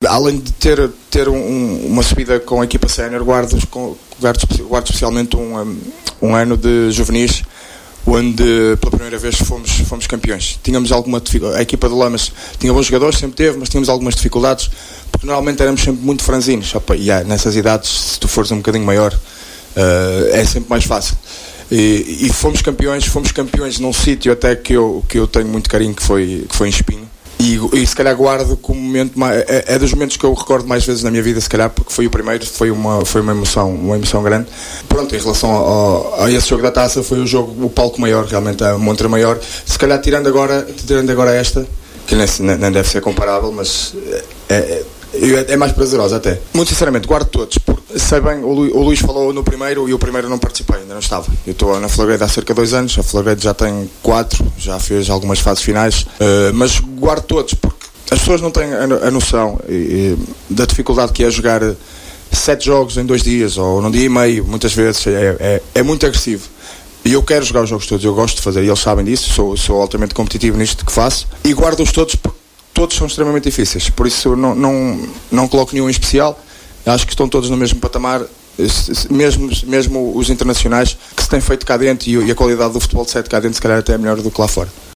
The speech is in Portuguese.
além de ter uma subida com a equipa sénior, guardo especialmente um ano de juvenis, onde pela primeira vez fomos campeões. Tínhamos alguma dificuldade, a equipa de Lamas tinha bons jogadores, sempre teve, mas tínhamos algumas dificuldades, porque normalmente éramos sempre muito franzinos. Nessas idades, se tu fores um bocadinho maior, é sempre mais fácil. E fomos campeões num sítio até que eu tenho muito carinho, que foi em Espinho. E se calhar guardo como momento é dos momentos que eu recordo mais vezes na minha vida, se calhar, porque foi o primeiro, foi uma emoção grande. Pronto, em relação a esse jogo da taça, foi o palco maior, realmente a montra maior. Se calhar tirando agora esta, que nem deve ser comparável, mas é mais prazerosa até. Muito sinceramente, guardo todos, porque sei bem, o Luís falou no primeiro e o primeiro não participei, ainda não estava. Eu estou na Flagredo há cerca de 2 anos, a Flagredo já tem 4, já fez algumas fases finais, mas guardo todos, porque as pessoas não têm a noção da dificuldade que é jogar 7 jogos em 2 dias, ou num dia e meio, muitas vezes, é muito agressivo. E eu quero jogar os jogos todos, eu gosto de fazer, e eles sabem disso, sou altamente competitivo nisto que faço, e guardo-os todos porque todos são extremamente difíceis, por isso não coloco nenhum em especial. Acho que estão todos no mesmo patamar, mesmo os internacionais que se têm feito cá dentro, e a qualidade do futebol de 7 cá dentro se calhar até é melhor do que lá fora.